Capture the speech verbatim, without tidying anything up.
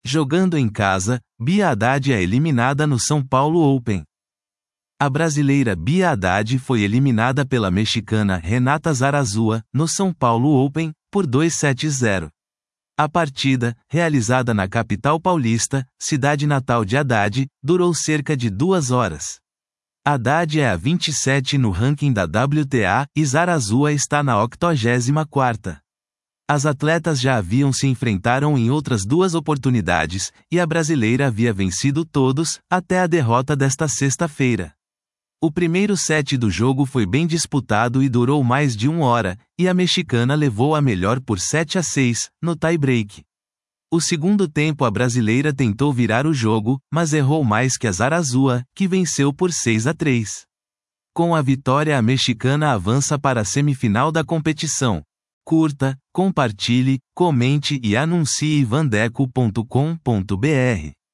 Jogando em casa, Bia Haddad é eliminada no São Paulo Open. A brasileira Bia Haddad foi eliminada pela mexicana Renata Zarazúa, no São Paulo Open, por dois sets a zero. A partida, realizada na capital paulista, cidade natal de Haddad, durou cerca de duas horas. Haddad é a vinte e sete no ranking da W T A, e Zarazúa está na octogésima quarta. As atletas já haviam se enfrentaram em outras duas oportunidades, e a brasileira havia vencido todos, até a derrota desta sexta-feira. O primeiro set do jogo foi bem disputado e durou mais de uma hora, e a mexicana levou a melhor por sete a seis, no tie-break. O segundo tempo a brasileira tentou virar o jogo, mas errou mais que a Zarazúa, que venceu por seis a três. Com a vitória a mexicana avança para a semifinal da competição. Curta, compartilhe, comente e anuncie vandeco ponto com ponto br.